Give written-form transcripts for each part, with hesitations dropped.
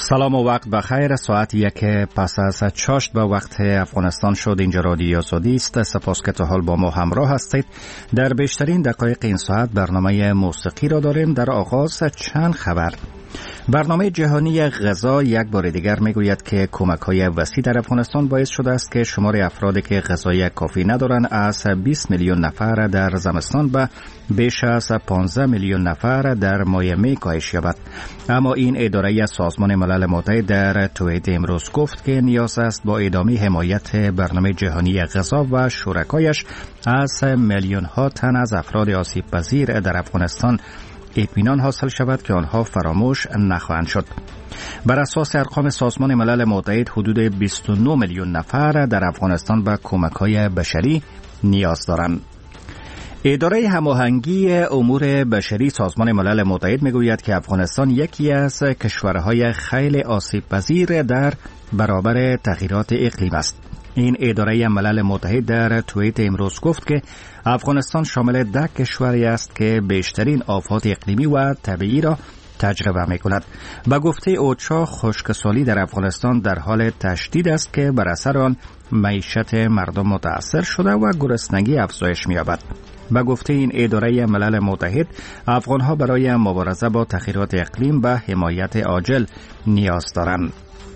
سلام و وقت بخیر. ساعت 1 پس از چاشت به وقت افغانستان شد. اینجا رادیو آزادی است. سپاس که تا حال با ما همراه هستید. در بیشترین دقایق این ساعت برنامه موسیقی را داریم. در آغاز چند خبر. برنامه جهانی غذا یک بار دیگر میگوید که کمک‌های وسیع در افغانستان باعث شده است که شمار افرادی که غذای کافی ندارند از 20 میلیون نفر در زمستان به بیش از 15 میلیون نفر در ماه می کاهش یابد. اما این اداره سازمان ملل متحد در توییت امروز گفت که نیاز است با ادامه حمایت برنامه جهانی غذا و شرکایش از میلیون ها تن از افراد آسیب پذیر در افغانستان اطمینان حاصل شود که آنها فراموش نخواهند شد. بر اساس ارقام سازمان ملل متحد حدود 29 میلیون نفر در افغانستان به کمک‌های بشری نیاز دارند. اداره هماهنگی امور بشری سازمان ملل متحد میگوید که افغانستان یکی از کشورهای خیلی آسیب پذیر در برابر تغییرات اقلیم است. این اداره ملل متحد در توییت امروز گفت که افغانستان شامل 10 کشوری است که بیشترین آفات اقلیمی و طبیعی را تجربه می‌کند. به گفته اوچا خشکسالی در افغانستان در حال تشدید است که بر اثر آن معیشت مردم متاثر شده و گرسنگی افزایش می‌یابد. به گفته این اداره ملل متحد افغان‌ها برای مبارزه با تغییرات اقلیم به حمایت عاجل نیاز دارند.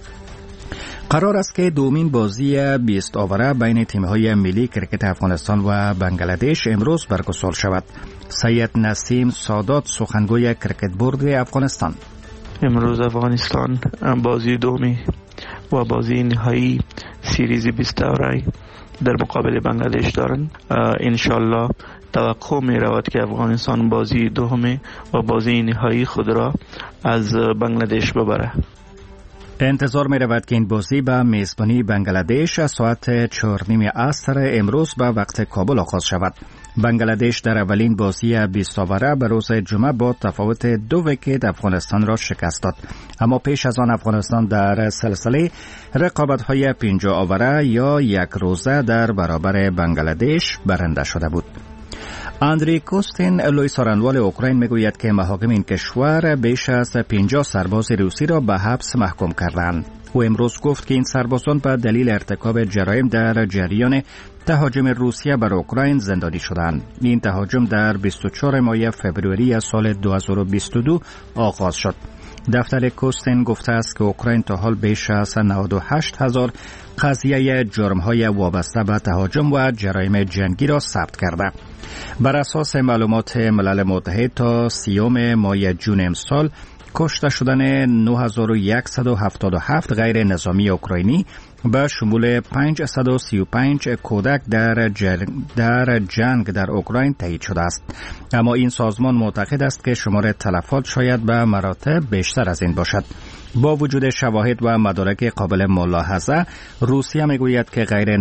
قرار است که دومین بازی 20 آوره بین تیم‌های ملی کرکت افغانستان و بنگلادش امروز برگزار شود. سید نسیم سادات سخنگوی کرکت بورد افغانستان: امروز افغانستان بازی دومی و بازی نهایی سریز 20 آوره در مقابل بنگلادش دارند. انشالله توقع می رود که افغانستان بازی دومی و بازی نهایی خود را از بنگلادش ببره. انتظار می رود که این بازی به میزبانی بنگلادش ساعت 4:30 عصر امروز به وقت کابل آغاز شود. بنگلادش در اولین بازی 20 آوره به روز جمعه با تفاوت 2 ویکت افغانستان را شکست داد. اما پیش از آن افغانستان در سلسله رقابت‌های 50 آوره یا یک روزه در برابر بنگلادش برنده شده بود. اندری کوستین لوی سارنوال اوکراین میگوید که محاکم این کشور بیش از 50 سرباز روسی را به حبس محکوم کردند. او امروز گفت که این سربازان به دلیل ارتکاب جرایم در جریان تهاجم روسیه بر اوکراین زندانی شدند. این تهاجم در 24 ماه فوریه سال 2022 آغاز شد. دفتر کوستین گفته است که اوکراین تا حال بیش از 98,000 قضیه جرم‌های وابسته به تهاجم و جرایم جنگی را ثبت کرده. بر اساس معلومات ملل متحد تا 30 ماه جون امسال کشته شدن 9177 غیر نظامی اوکراینی به شمول 535 کودک در جنگ در اوکراین تایید شده است. اما این سازمان معتقد است که شمار تلفات شاید به مراتب بیشتر از این باشد. با وجود شواهد و مدارک قابل ملاحظه، روسیه میگوید که غیر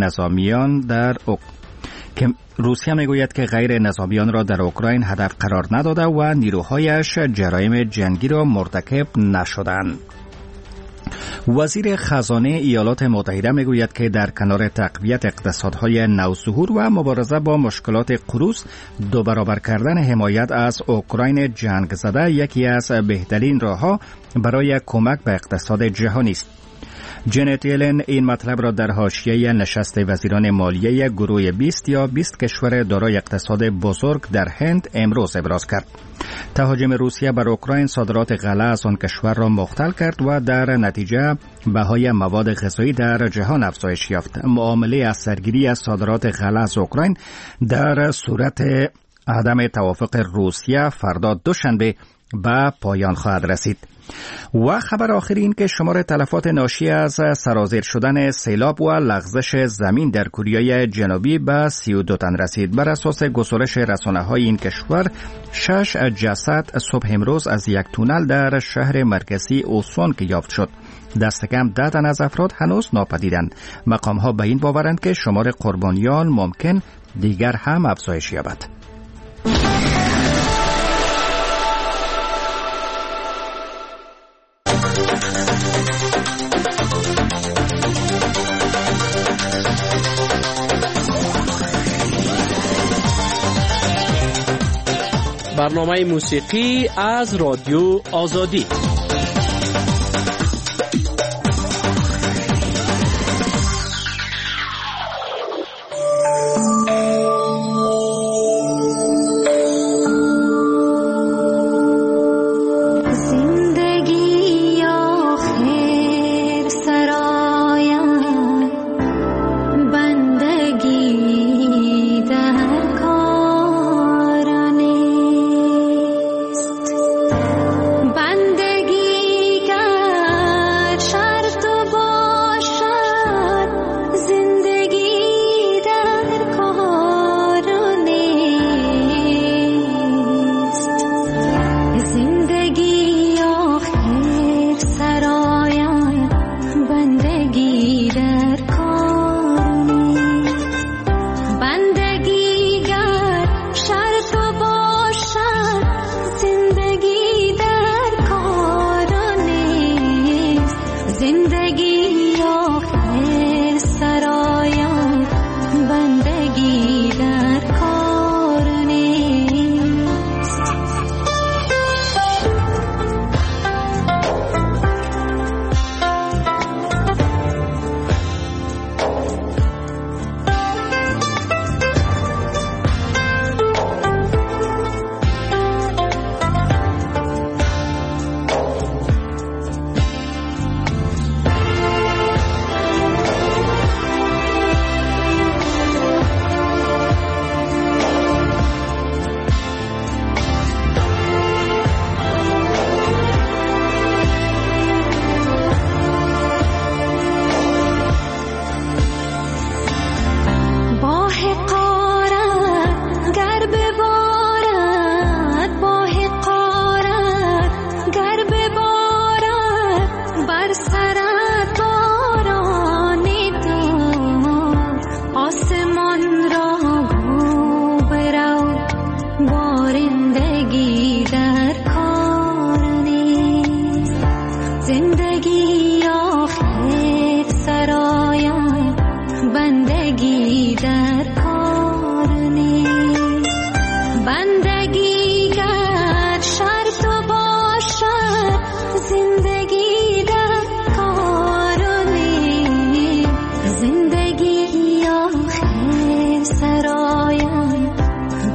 نظامیان را در اوکراین هدف قرار نداده و نیروهایش جرایم جنگی را مرتکب نشدند. وزیر خزانه ایالات متحده میگوید که در کنار تقویت اقتصادهای نوظهور و مبارزه با مشکلات قروض، 2 برابر کردن حمایت از اوکراین جنگ زده یکی از بهترین راه‌ها برای کمک به اقتصاد جهانی است. جنت یلن این مطلب را در حاشیه نشست وزیران مالیه گروه 20 یا 20 کشور دارای اقتصاد بزرگ در هند امروز ابراز کرد. تهاجم روسیه بر اوکراین صادرات غله از آن کشور را مختل کرد و در نتیجه بهای مواد غذایی در جهان افزایش یافت. معامله از سرگیری از صادرات غله از اوکراین در صورت عدم توافق روسیه فردا دوشنبه به پایان خواهد رسید. و خبر آخری این که شمار تلفات ناشی از سرازیر شدن سیلاب و لغزش زمین در کره جنوبی به 32 تن رسید. بر اساس گزارش رسانه‌های این کشور 6 جسد صبح امروز از یک تونل در شهر مرکزی اوسون که یافت شد. دست کم 10 تن از افراد هنوز ناپدیدند. مقام‌ها به این باورند که شمار قربانیان ممکن دیگر هم افزایش یابد. برنامه موسیقی از رادیو آزادی.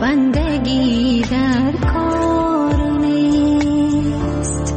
بندگی در کار نیست.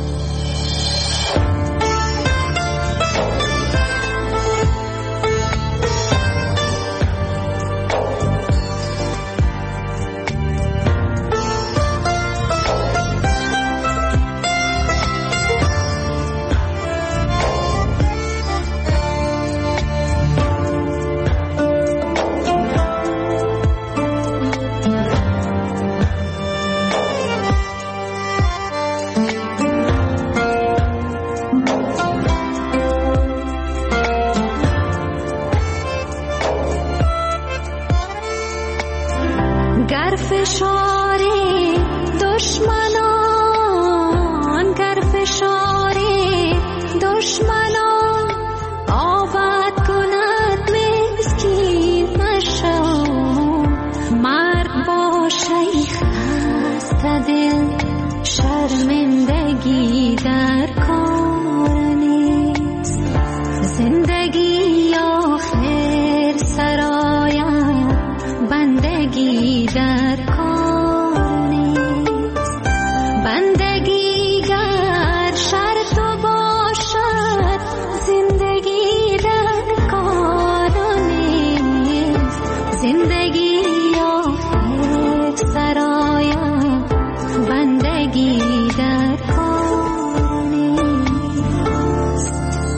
شرمندگی در کار نیست. زندگی آخر سرایم بندگی در کار نیست. بندگی گر شرط باشد زندگی در کار نیست. زندگی آخر سرایم بندگی در کار نیست.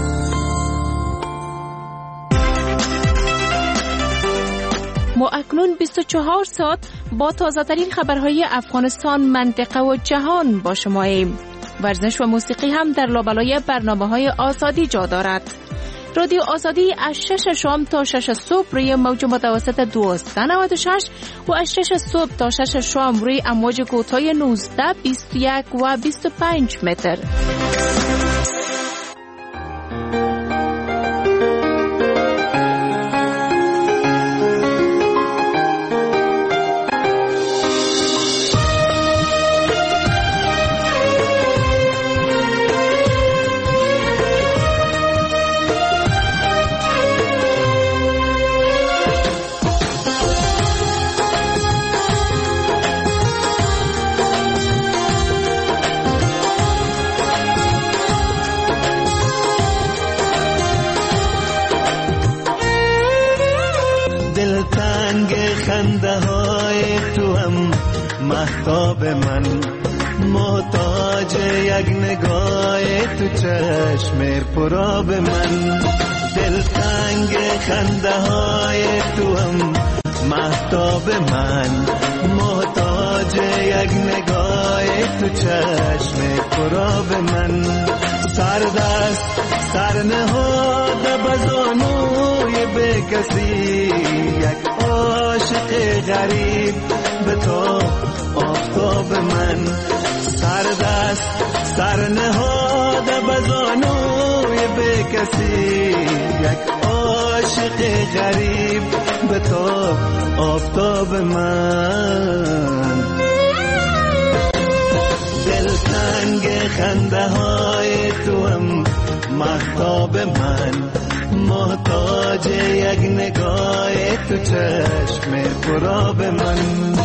ما اکنون 24 ساعت با تازه‌ترین خبرهای افغانستان، منطقه و جهان با شماییم. ورزش و موسیقی هم در لابلای برنامه‌های آزادی جا دارد. رادیو آزادی از 6 شام تا 6 صبح روی موج متوسط 1296 و از 6 صبح تا 6 شام روی امواج کوتاه 19، 21 و 25 متر. مهتاب من محتاج یک نگاه تو چشم پرآب من. دلتنگ خنده های تو هم مهتاب من محتاج یک نگاه تو چشم پرآب من. سردست سرنهاده بزانوی به کسی یک عاشق غریب به تو آفتاب من. سردست سرنهاده بزانوی به کسی یک عاشق غریب به تو آفتاب من. دلتنگ خنده های تو هم مهتاب من محتاج یک نگاه تو چشم پرآب من.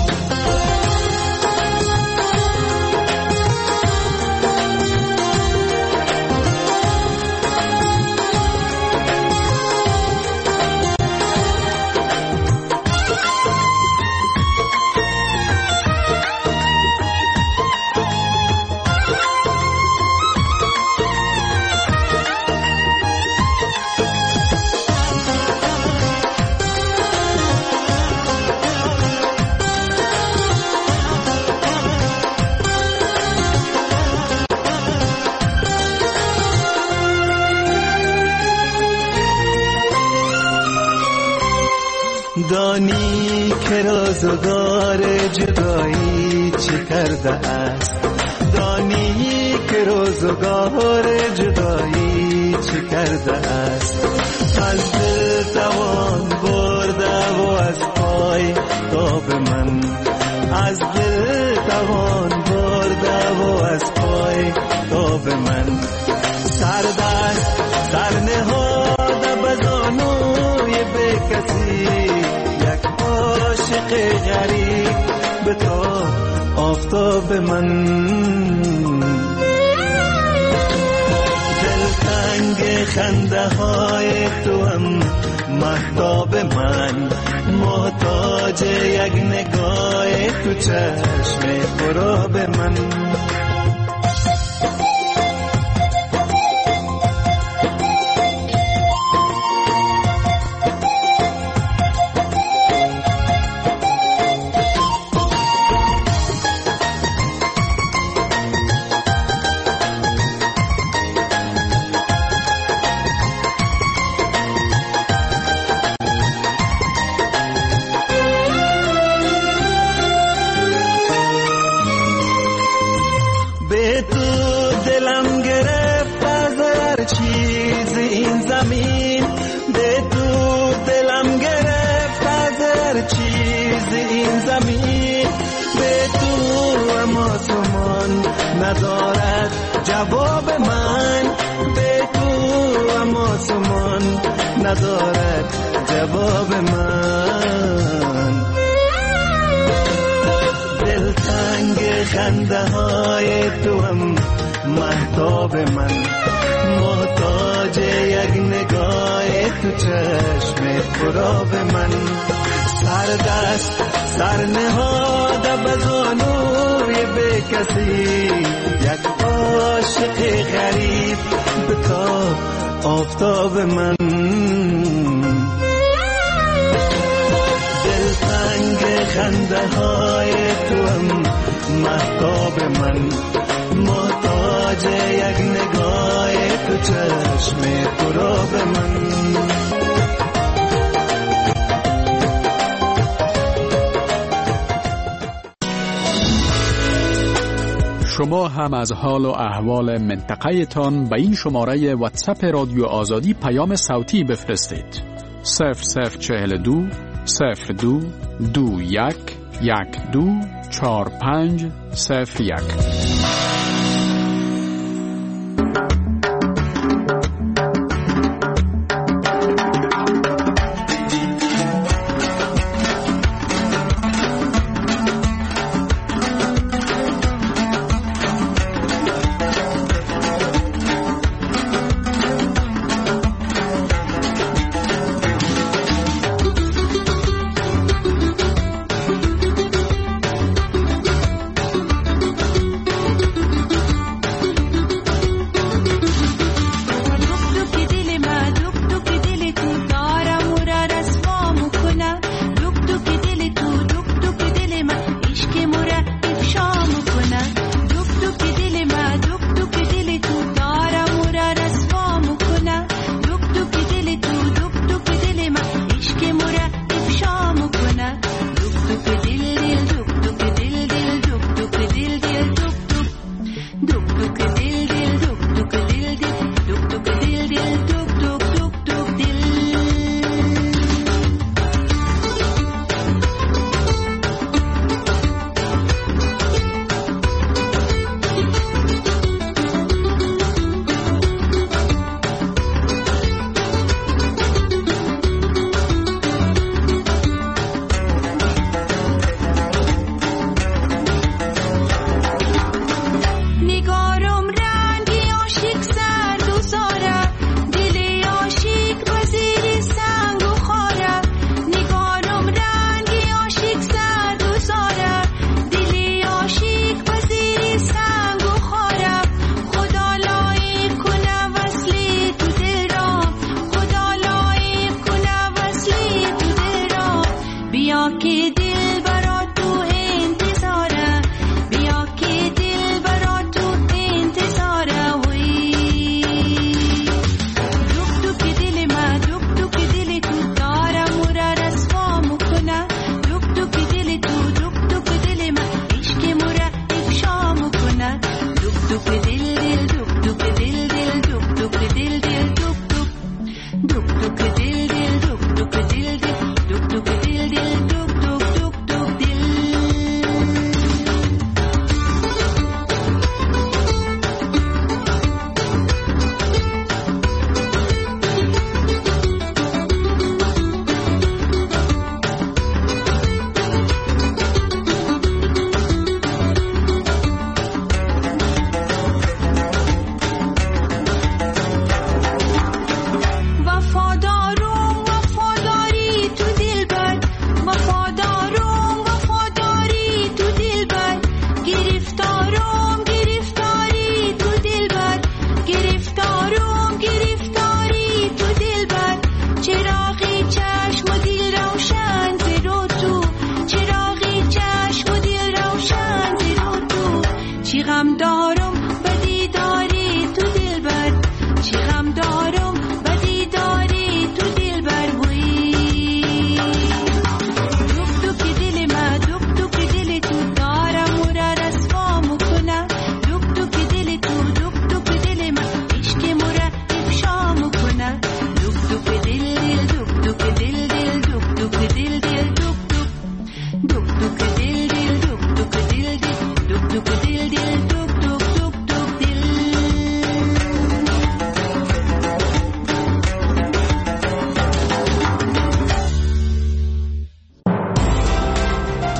دانی که روزگار جدایی چه کرده است. دانی که روزگار جدایی چه کرده است. از دل توان برده و از پای تاب من. از دل توان برده و از پای تاب من. سردست سرنهاده بزانوی به کسی یک عاشق غریب به تو آفتاب من. دلتنگ خنده های تو هم مهتاب من، محتاج یک نگاه تو چشم خراب من. ندارد جواب من، بگو اما سمان ندارد جواب من. دلتنگ خنده های تو هم مهتاب من، محتاج یک نگاه تو چشم خراب من. سر دست سر نهاده بزانوی به کسی، یک عاشق غریب به تا آفتاب من. دلتنگ خنده های تو هم مهتاب من، محتاج یک نگاه تو چشم خراب من. شما هم از حال و احوال منطقه تان به این شماره واتساپ رادیو آزادی پیام صوتی بفرستید. 0042 02 21 12 45 01.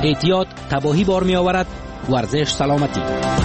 احتیاط تباهی بار می آورد. ورزش سلامتی.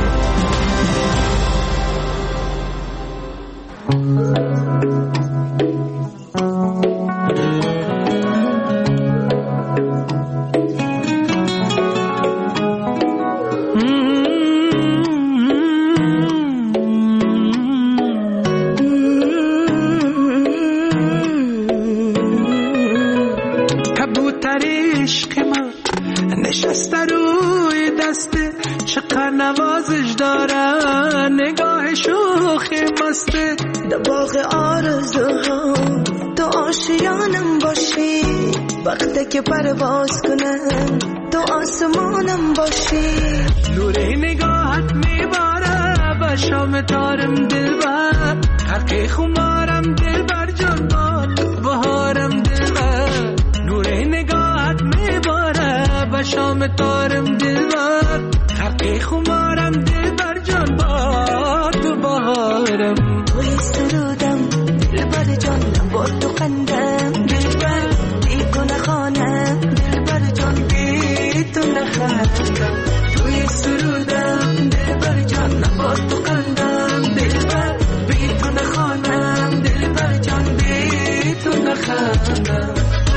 نوازش دارن نگاه شوخی مسته در باغ آرزوها تو آشیانم باشی وقتی که پرواز کنم تو آسمانم باشی نور نگاهت میباره به شام تارم دلبر حرقی خمارم دلبر جان بهارم دلبر نور نگاهت میباره به شام تارم دلبر حرقی خمارم دلبر جان با تو بهارم توی سرودم دلبر جان با تو خندم دلبر بی تو نخوانم دلبر جان بی تو نخندم توی سرودم دلبر جان با تو خندم دلبر بی تو نخوانم دلبر جان بی تو نخندم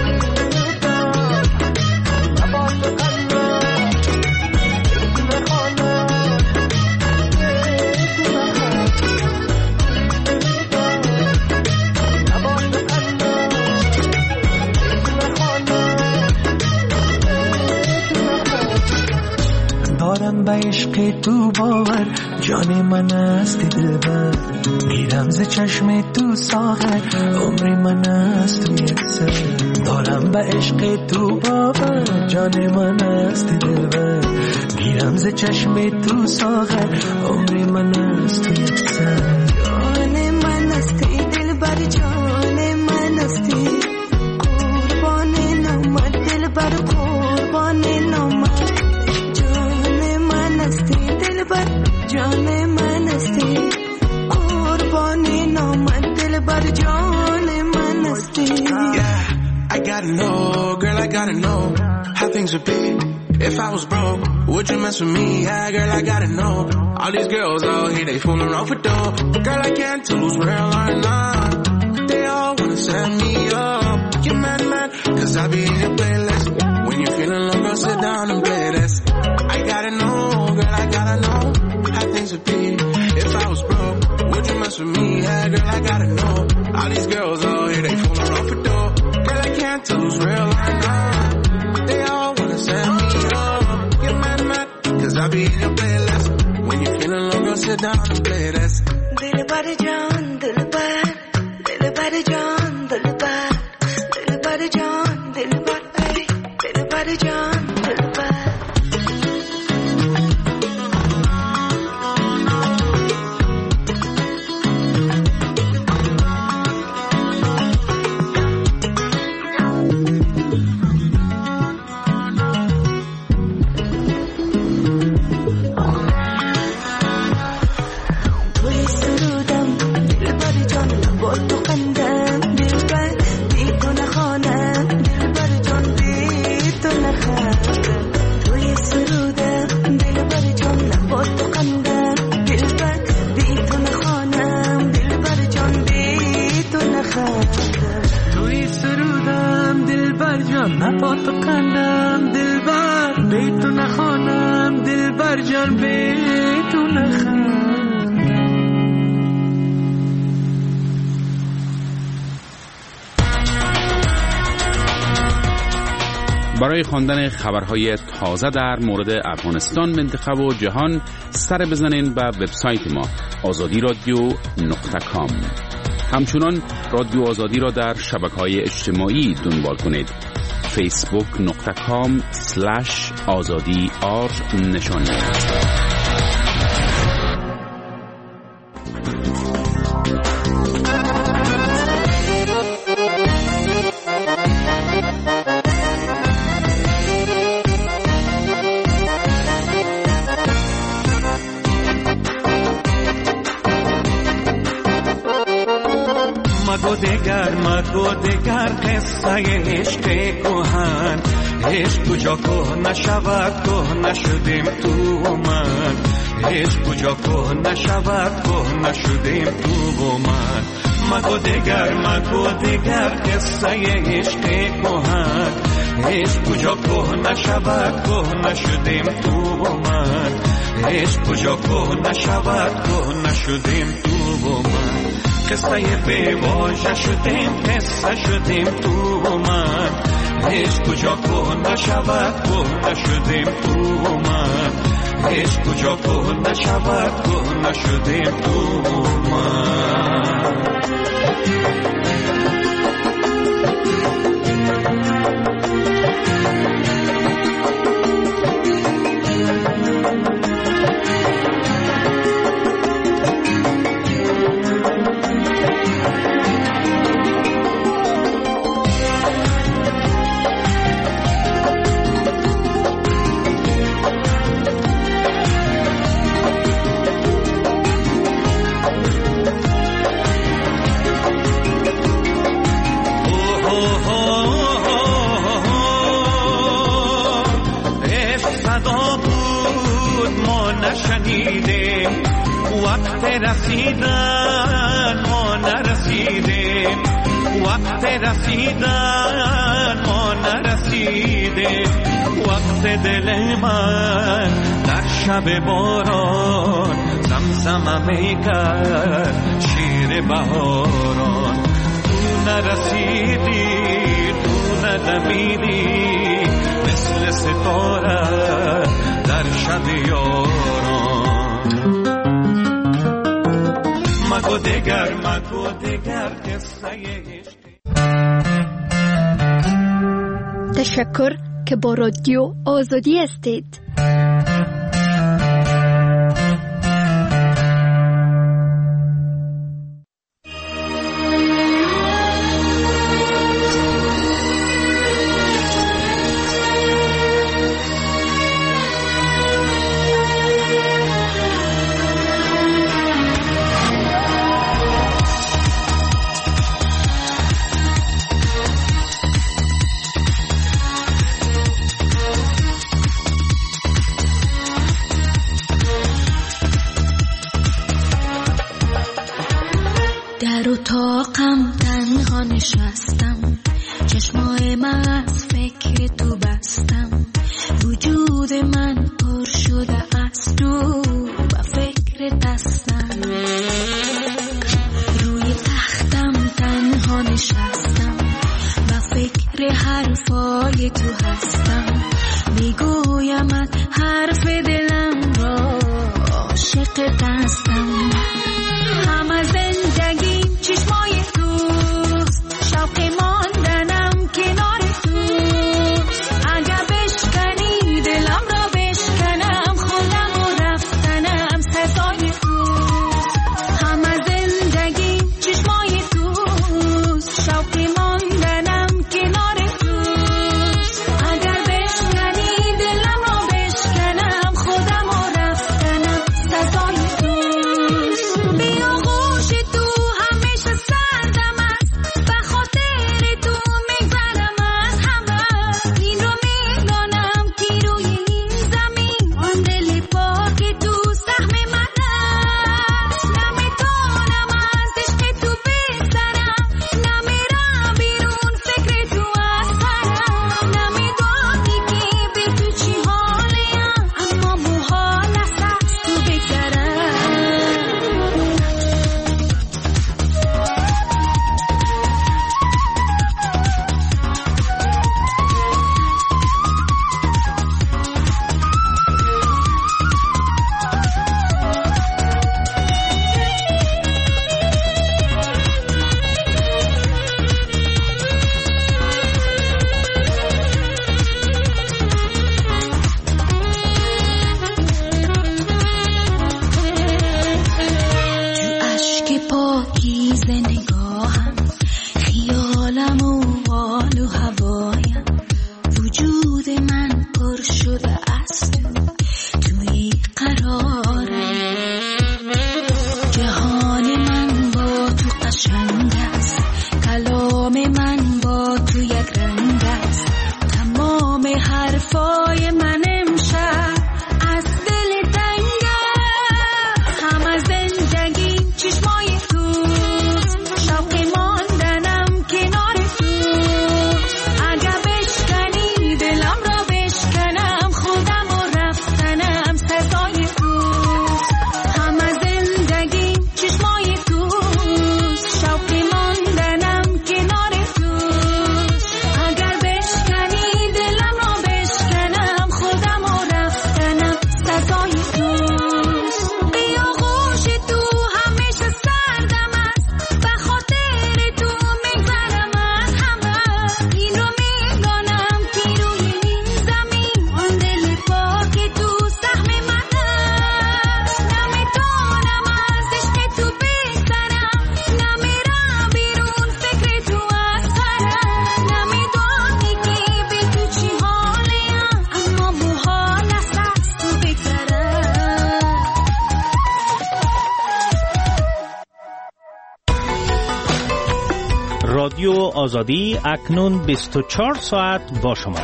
دارم به عشق تو باور جان من است دلبر میرم ز چشم تو ساغر عمر من است توی سر دارم به عشق تو باور جان من است دلبر میرم ز چشم تو ساغر عمر من است توی سر جان من است دلبر جان من است قربان نامت دلبر قربان نامت جان من استی قربانی نامت دلبر جان من استی. Yeah, I gotta know, girl, I gotta know how things would be if I was broke. Would you mess with me? Yeah, girl, I gotta know. All these girls out here, they fooling off with dough. Girl, I can't tell who's real or not. They all wanna set me up. You're mad, cause I be in your playlist. When you're feeling low, girl, sit down and play this. I gotta know, girl, I gotta know how things would be if I was broke. Would you mess with me? Yeah, girl, I gotta know. All these girls out here, they fooling off for dough. Girl, I can't tell who's real or not. They all wanna set me up. Get mad, cause I be in your playlist. When you're feeling low, girl, sit down and play this. Dilbar jaan, dilbar, dilbar jaan, dilbar, dilbar jaan, dilbar, ay, dilbar jaan, dilbar. برای خواندن خبرهای تازه در مورد افغانستان، منطقه و جهان سر بزنین به وبسایت ما azadi.radio.com. همچنان رادیو آزادی را در شبکه‌های اجتماعی دنبال کنید. facebook.com/azadi_r نشان دهید. مگو دگر قصه عشق کهن عشق کجا که نشود که نشدیم تو و من عشق کجا که نشود که نشدیم تو و من مگو دگر قصه عشق کهن عشق کجا که نشود که نشدیم تو و من عشق کجا که نشود که نشدیم تو و من قصه بی واژه شدیم قصه شدیم تو و من عشق کجا که نشود که نشدیم تو و من عشق کجا که نشود که نشدیم تو و من رسیدن ما نرسیدیم وقت رسیدن ما نرسیدیم وقت دل من در شب باران زمزمه میکرد شیر بهاران تو نرسیدی تو ندمیدی مثل ستاره در شب یاران مگو دگر قصه عشق تشکر که با رادیو آزادی هستید. در اتاقم تنها نشستم چشمای من از فکر تو بستم وجود من پر شده از تو و فکر دستم روی تختم تنها نشستم و فکر حرفای تو هستم میگویم حرف دلم را عاشق دستم همه زندگیم چشمای توست شوق ماندنم کنار توست اگه بشکنی دلم را بشکنم خودم و رفتنم سزای توست همه زندگیم چشمای توست شوق ماندنم کنار توست اگر بشکنی دلم را بشکنم خودم و رفتنم سزای توست آزادی اکنون 24 ساعت با شما.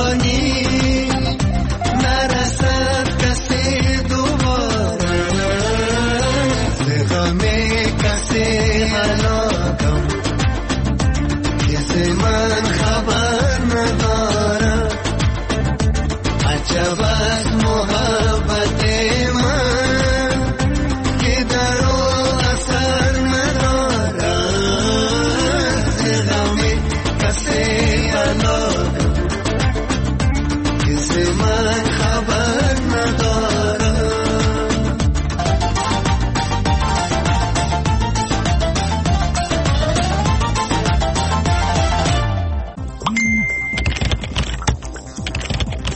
نرسد کسی دوباره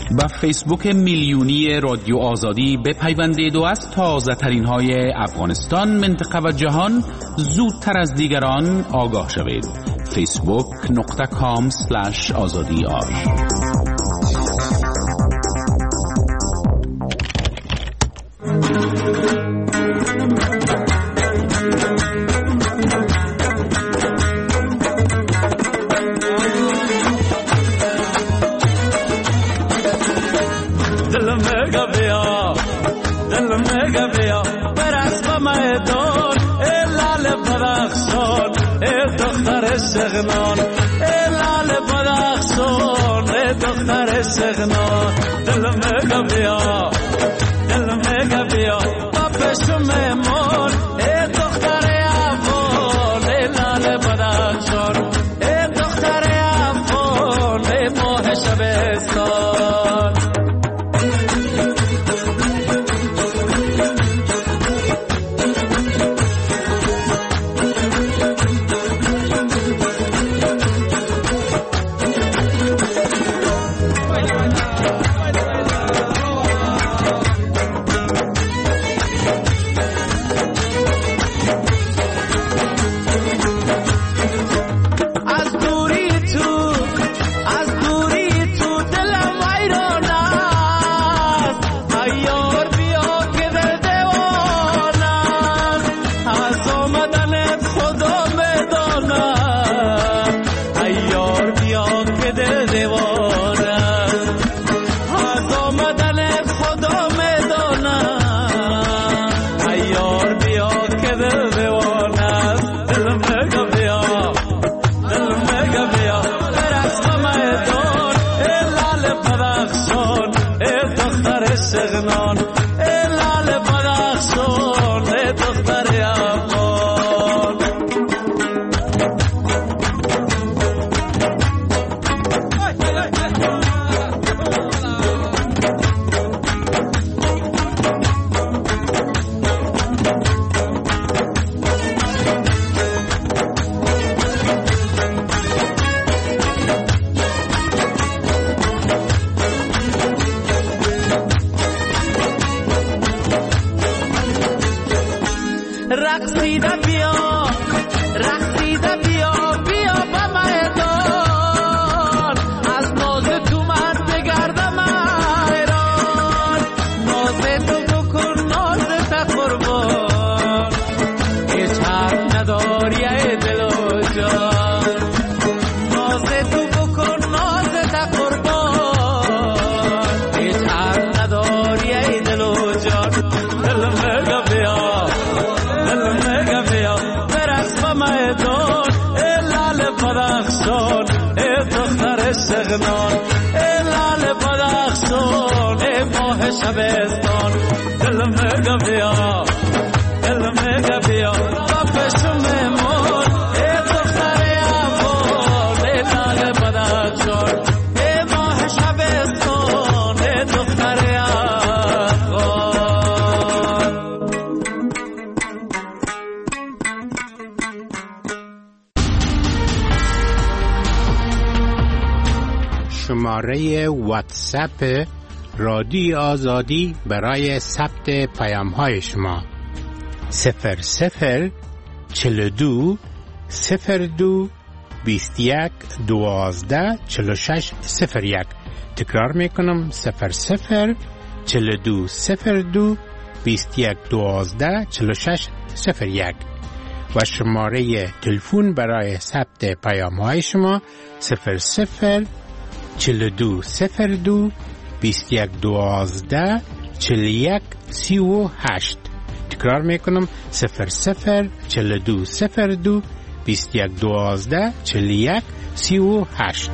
با فیسبوک میلیونی رادیو آزادی بپیوندید و از تازه ترین های افغانستان، منطقه و جهان زودتر از دیگران آگاه شوید. facebook.com/azadi.ar سغنان لال بدخشان دختر سغنان دل مگا بیا با پشم مون دختر افغان لال بدخشان دختر افغان ماه شبستان سغنان لال بدخشان ماه شبستان دل مگا بیا با پشم مون دختر افغان لال بدخشان ماه شبستان دختر افغان. شماره واتساپ رادیو آزادی برای ثبت پیام‌های شما 00 42 02 21 12 46 01. تکرار میکنم 00 42 02 21 12 46 01 و شماره تلفن برای ثبت پیام‌های شما 00 42 02 21 12 41 38. تکرار میکنم 00 42 02 21 12 41 38.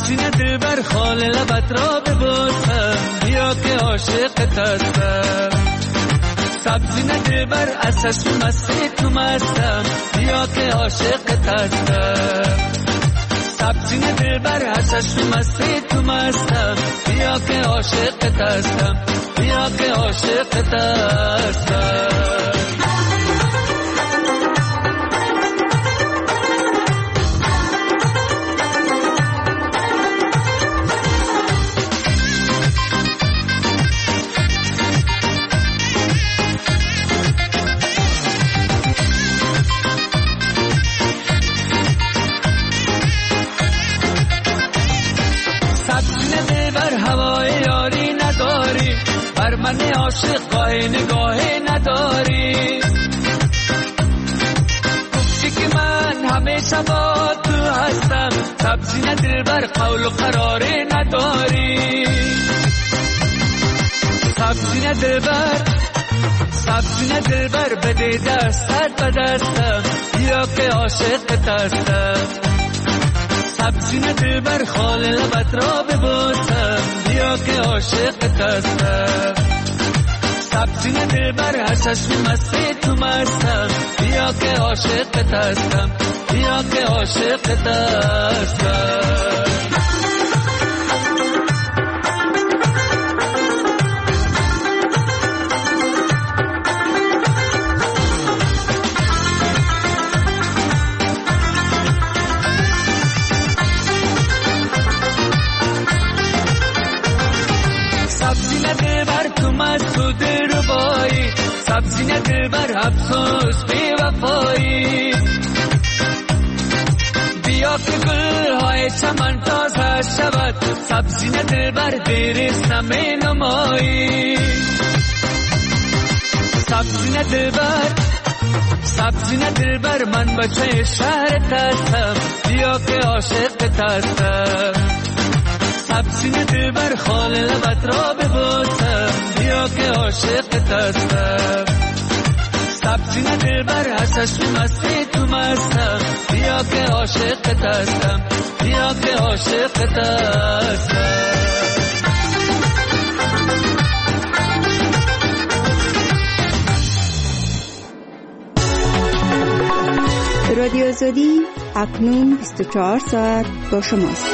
سبزی دل بر خال لبت را ببوسم بیا که عاشقت هستم سبزی دل بر اساس مستی تو مستم بیا که عاشقت هستم سبزی دل بر اساس مستی تو مستم بیا که عاشقت هستم بیا که عاشقت هستم من عاشق قای نگاه نداری گفتی که من همیشه با تو هستم سبزی دل بر قول و قرار نداری سبزی دل بر بده دستت به دستم بیا که عاشقت هستم سبزی دل بر خال لبت را ببوسم بیا که عاشقت هستم سبزی دل بر حشش مستی تو مستم بیا که عاشقت هستم بیا که عاشقت هستم سبزی دل بر افسوس بی وفایی بیا که گل های چمن تازه شود سبزی دل بر دیر سمه نمایی سبزی دل بر من بچه شهرت هستم بیا که عاشقت هستم سبزی دل بر خال لبت را ببوسم بیا که عاشقت هستم سبزی دل بر حشش مستی تو مستم بیا که عاشقت هستم بیا که عاشقت هستم رادیو آزادی اکنون 24 ساعت با شماست.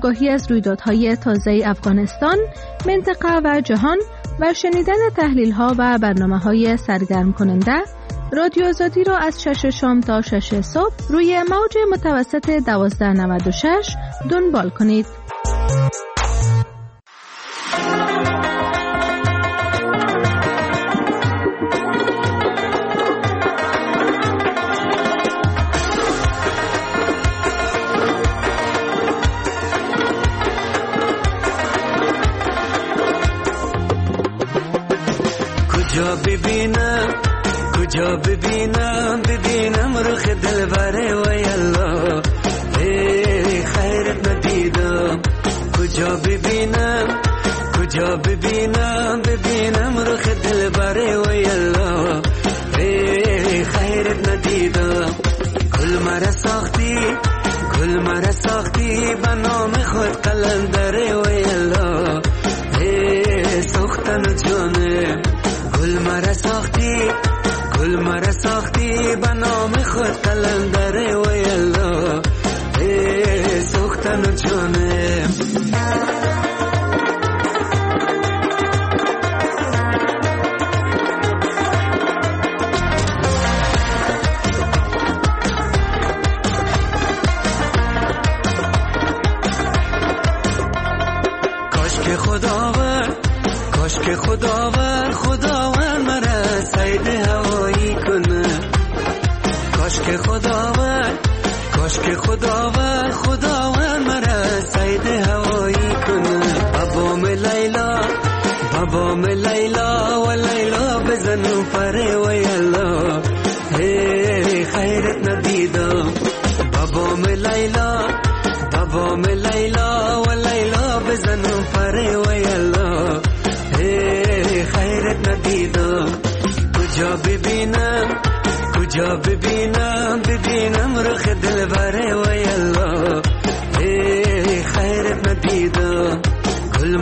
آگاهی از رویدادهای تازه افغانستان، منطقه و جهان و شنیدن تحلیل‌ها و برنامه‌های سرگرم کننده، رادیو آزادی را از 6 شام تا 6 صبح روی موج متوسط 1296 دنبال کنید. کجا ببینم رخ دلبره و یلا خیرت ندیدم. کجا ببینم رخ دلبره و یلا خیرت ندیدم. گل مرا ساختی به نام خود قلندره و یلا سختن جانه. گل مرا ساختی به نام خود قلندره و یلا سختن جانه. کاش که خداوند مرا سید هوایی کنه. کاش که خداوند مرا سید هوایی کنه. بابام لیلا و لیلا بزنو پره و یلا خیرت ندیدم. بابام لیلا و لیلا بزنو پره و یلا خیرت ندیدم. کجا ببینم رخ دلبره و یلا خیرت ندیدم. گل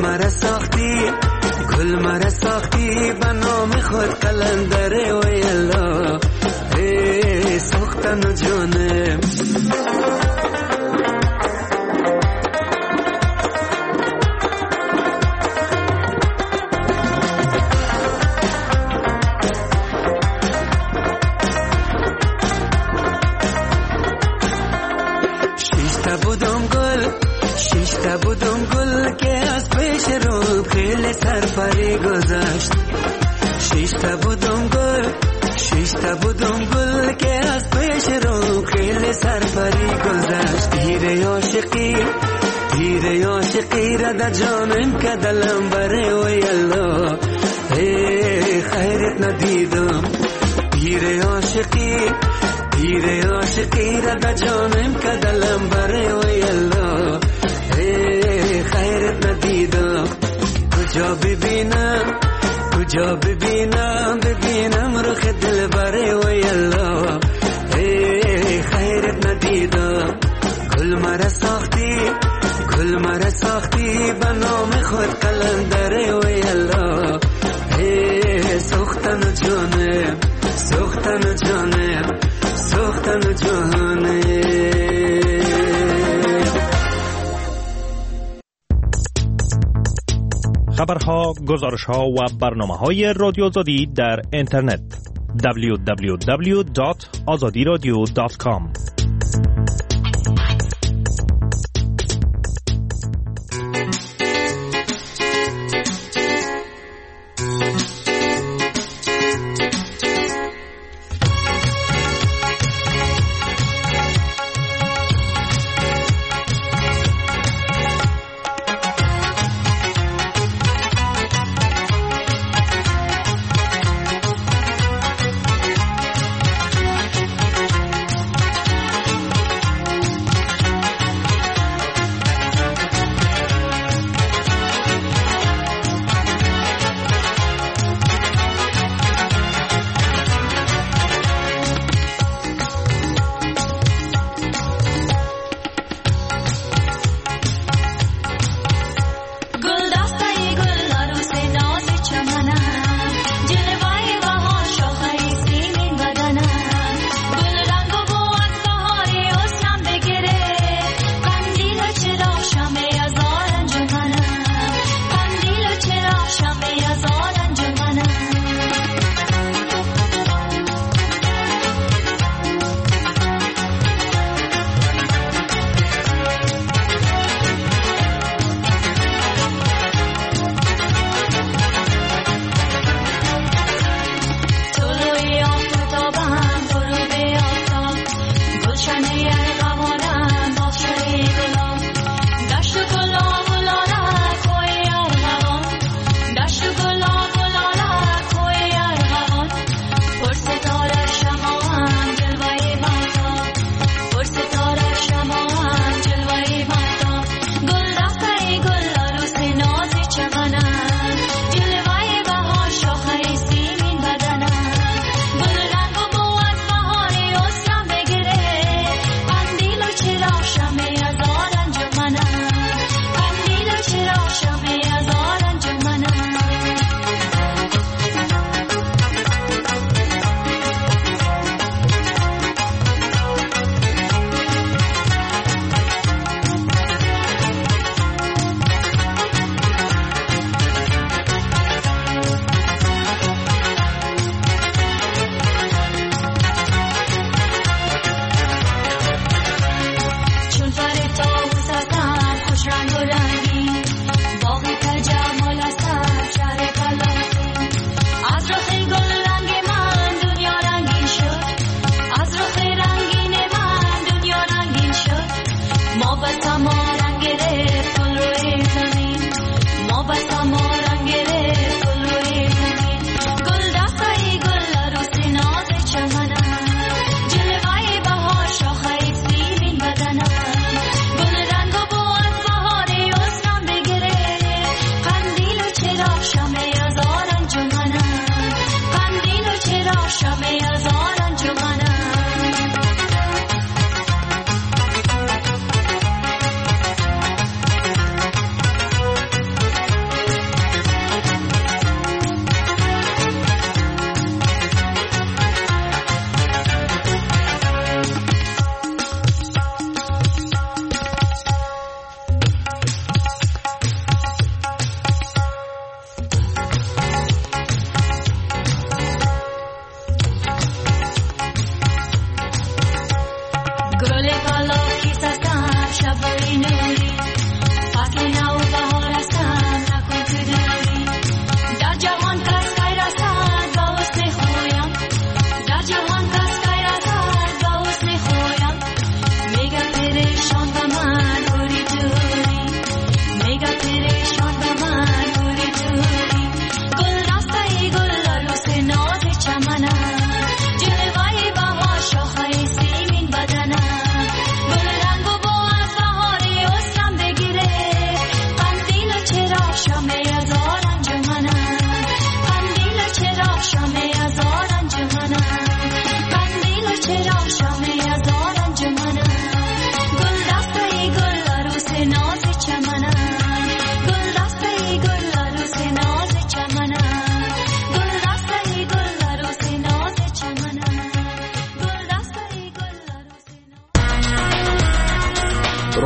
مرا ساختی به نام خود قلندره و یلا سختن جانم. شیشتا بودم گل که از پیش رو خیلی سرپری گذشت. شیشتا بودم گل که از پیش رو خیلی سرپری گذشت. تیر عاشقی را در جانم که دلم بره و یلا خیرت ندیدم. تیر عاشقی را در جانم که دلم بره و یلا خیرت ندیدم. کجا ببینم رخ دلبره و یلا خیرت ندیدم. گل مرا ساختی به نام خود قلندره و یلا سختن جانم. خبرها، گزارشها و برنامه‌های رادیو آزادی در اینترنت www.azadiradio.com.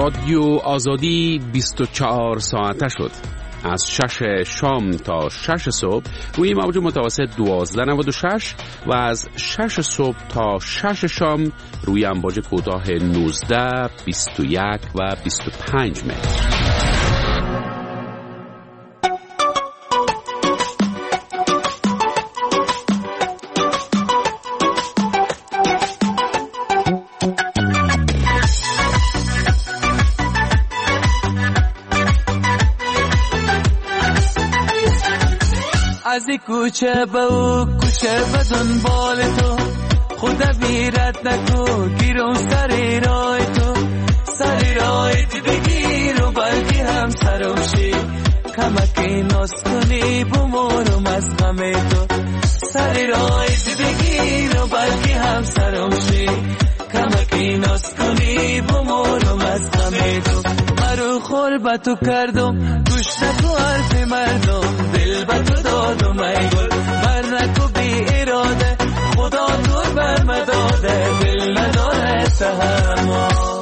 رادیو آزادی 24 ساعته شد. از 6 شام تا 6 صبح روی موج متوسط 1296 و از 6 صبح تا 6 شام روی امواج کوتاه 19، 21 و 25 متر. از این کوچه به او کوچه به دنبال تو، خدا بیرت نکو گیرم سری رای تو، سری رای تی بگیر و بلکه هم سرم شی، کمکی ناز کنی بمورم از غم تو، سری رای تی بگیر و بلکه هم سرم شی، کمکی ناز کنی بمورم از غم تو. مرو خور با تو کردم گوش نکو حرف مردم، دل با تو دادم ای گل بر نکو بی اراده، خدا دور بر مداده دل نداره تحمل.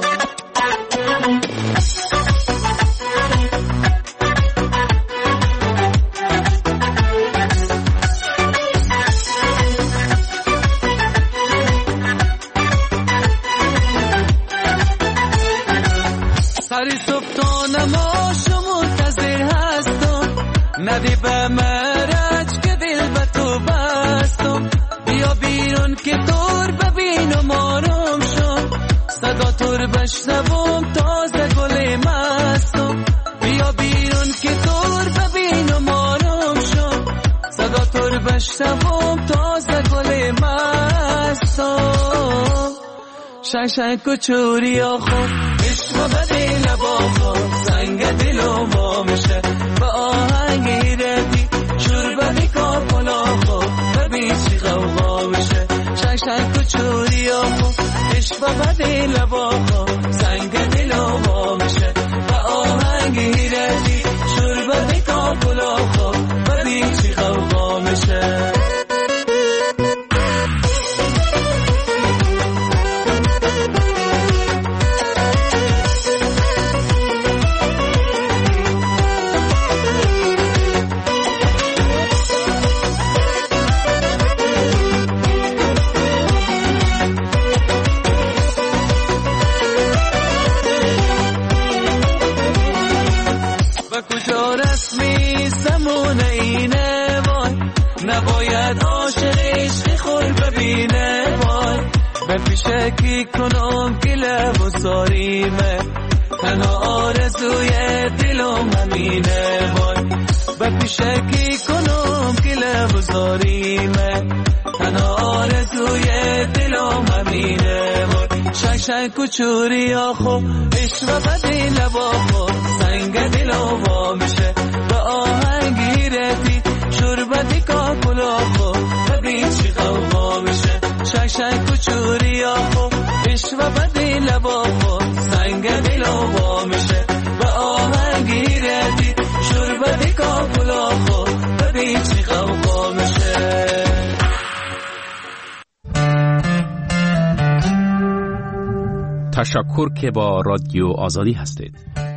سری صبح تا نماشو منتظر هستم، ندی به مرج که دل به تو بستم، بیا بیرون که دور ببینم آروم شم، صدا تور بشنوم تازه گل مستم، بیا بیرون که دور ببینم آروم شم، صدا تور بشنوم تازه گل مستم. شنگ کچوری آخو عشق بدی لباخو، سنگ دلو ما میشه با آهنگی ردی، شور بدی کارپلاخو ببین چی غوغا میشه. شنگ کچوری آخو عشق بدی لباخو، سنگ دلو ما میشه با آهنگی ردی، شور بدی کارپلاخو ببین چی غوغا میشه. نباید عاشق عشق خور ببینه وای، به پیشه کی کنم که لب و ساریمه، تنها آرزوی دلم همینه وای، به پیشه کی کنم که لب و ساریمه، تنها آرزوی دلم همینه وای. شنگ کچوری آخو عشق بدی لباخو، سنگ دلم وا میشه با آهنگی ردی، شربتی کاکلاخو ببین چی غوغا میشه. شنگ کچوری آخو عشق بدی لباخو، سنگ دلو وا میشه با آهنگی ردی، شربتی کاکلاخو ببین چی غوغا میشه. تشکر که با رادیو آزادی هستید.